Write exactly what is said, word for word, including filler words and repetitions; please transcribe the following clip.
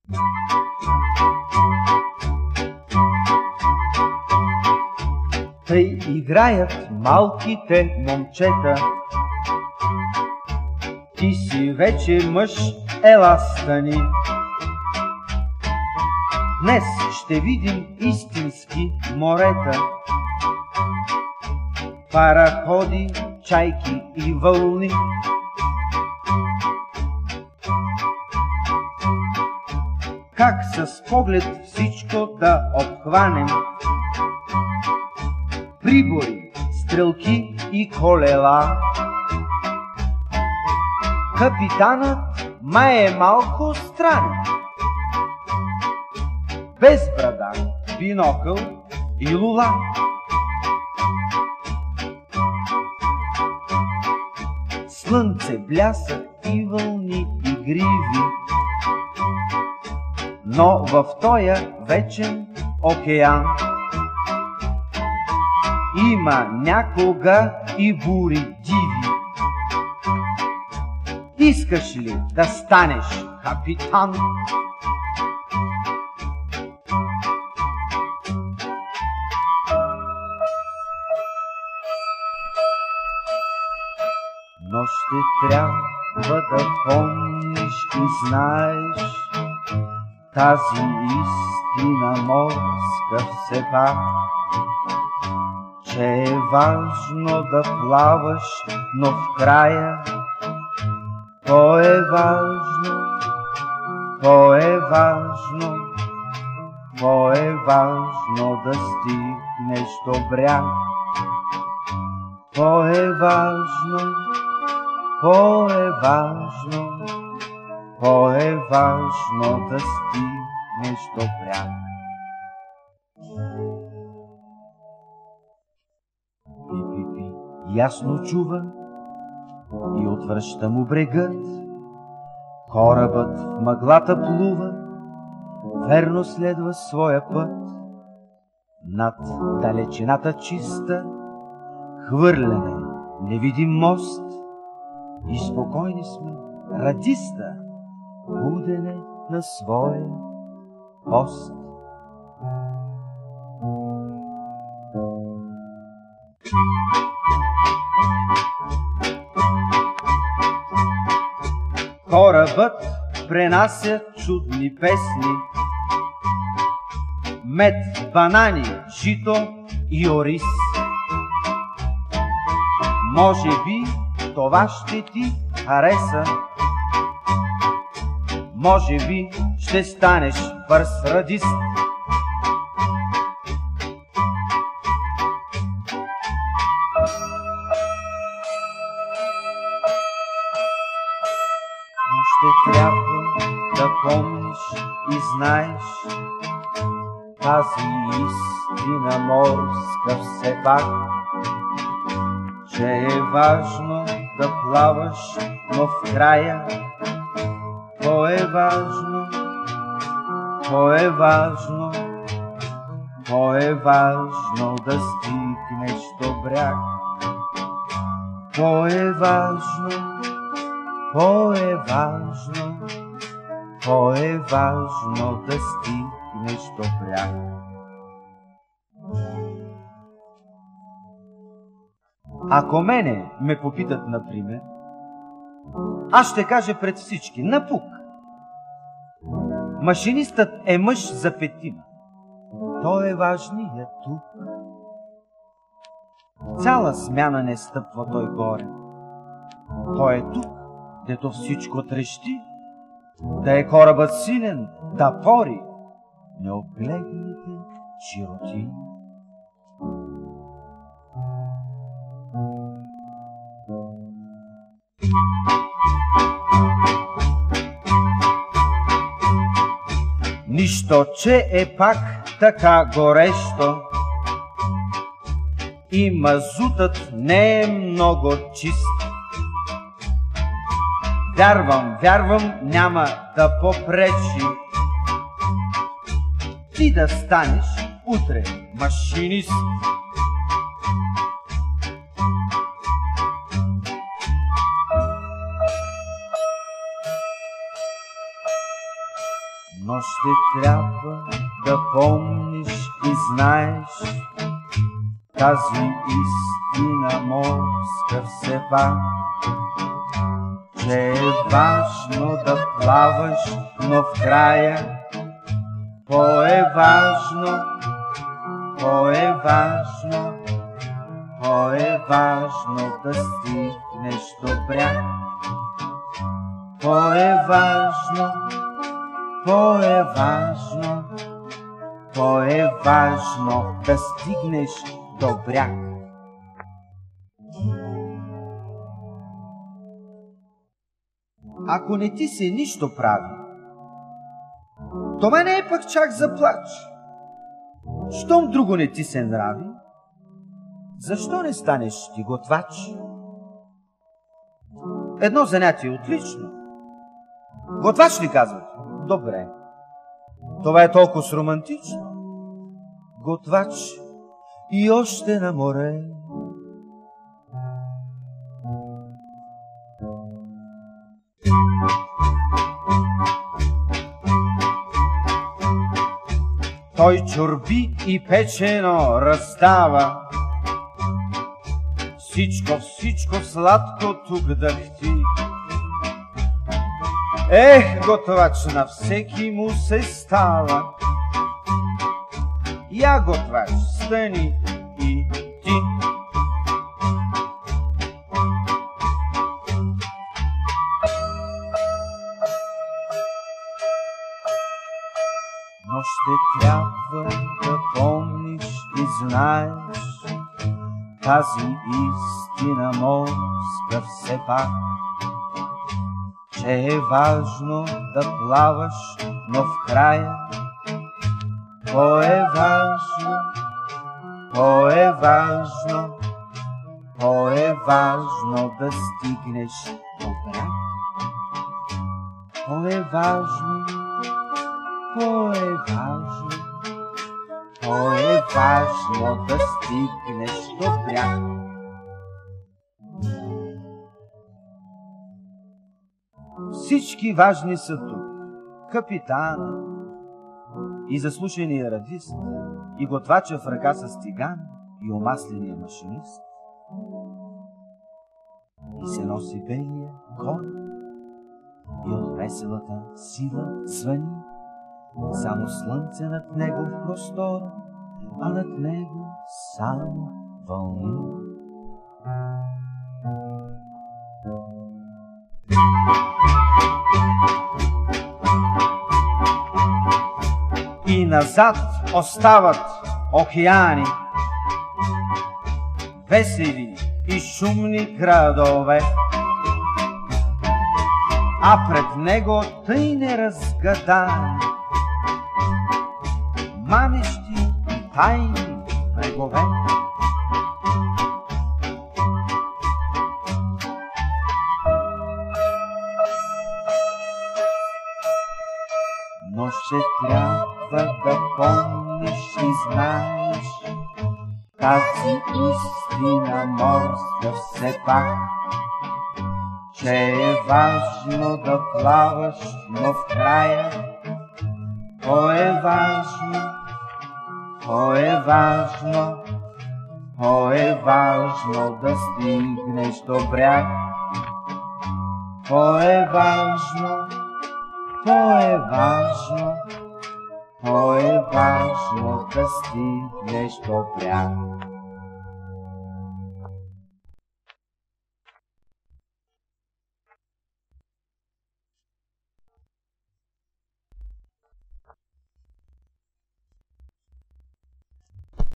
Тъй играят малките момчета. Ти си вече мъж, ела стани. Днес ще видим истински морета, параходи, чайки и вълни. Как с поглед всичко да обхванем? Прибори, стрелки и колела. Капитанът май е малко странен, без брада, бинокъл и лула. Слънце, блясък и вълни игриви, но в тоя вечен океан има някога и бури диви. Искаш ли да станеш капитан? Но ще трябва да помниш и знаеш тази истина морска все пак, че е важно да плаваш, но в края по-е-важно, по-е-важно, по-е-важно да стигнеш до бряг. По-е-важно, по-е-важно, по-е-важно да стигнеш до бряг. Пи-пи-пи ясно чува и отвръща му брегът. Корабът в мъглата плува, верно следва своя път. Над далечината чиста хвърляме невидим мост и спокойни сме, радиста, будене на своя пост. Корабът пренася чудни песни, мед, банани, жито и ориз. Може би това ще ти хареса, може би ще станеш бърз радист. Но ще трябва да помниш и знаеш тази истина морска все пак, че е важно да плаваш, но в края по-е-важно, по-е-важно, по-е-важно да стигнеш до бряг. По-е-важно, по-е-важно, по-е-важно да стигнеш до бряг. Ако мене ме попитат, например, аз ще кажа пред всички, напук. Машинистът е мъж за петима. Той е важният тук. Цяла смяна не стъпва той горе. Той е тук, дето всичко трещи. Да е корабът силен, да пори неогледните широти. Нищо, че е пак така горещо и мазутът не е много чист. Вярвам, вярвам, няма да попречи ти да станеш утре машинист. но ще трябва да помниш и знаеш тази истина морска все пак, че е важно да плаваш, но в края по-е-важно, по-е-важно, по-е-важно да стигнеш до бряг. По-е-важно, по-е-важно, по-е-важно да стигнеш до бряг. Ако не ти се нищо прави, това не е пък чак за плач. Щом друго не ти се нрави, защо не станеш ти готвач? Едно занятие е отлично. Готвач ли казват? Добре. Това е толкова романтично. Готвач и още на море. Той чорби и печено раздава, всичко, всичко сладко тук дъхти. Ех, готвач, на всеки му се става. Я, готвач, стани и ти. Но ще трябва да помниш и знаеш тази истина морска все пак, че е важно да плаваш, но в края по-е-важно, по-е-важно, по-е-важно да стигнеш до бряг. По-е-важно, по-е-важно, по-е-важно да стигнеш до бряг. Всички важни са тук. Капитана и заслушания радист, и готвача в ръка с тиган, и омасления машинист. И се носи белия кон, и от веселата сила звъни само слънце над него в простора, а над него само вълни. И назад остават океани, весели и шумни градове, а пред него тъй неразгадани манещи и тайни брегове. Но ще трябва да помниш и знаеш тази истина морска все пак, че е важно да плаваш, но в края по-е-важно, по-е-важно, по-е-важно да стигнеш до бряг. По-е-важно, по-е-важно, по-е-важно да стигнеш до бряг.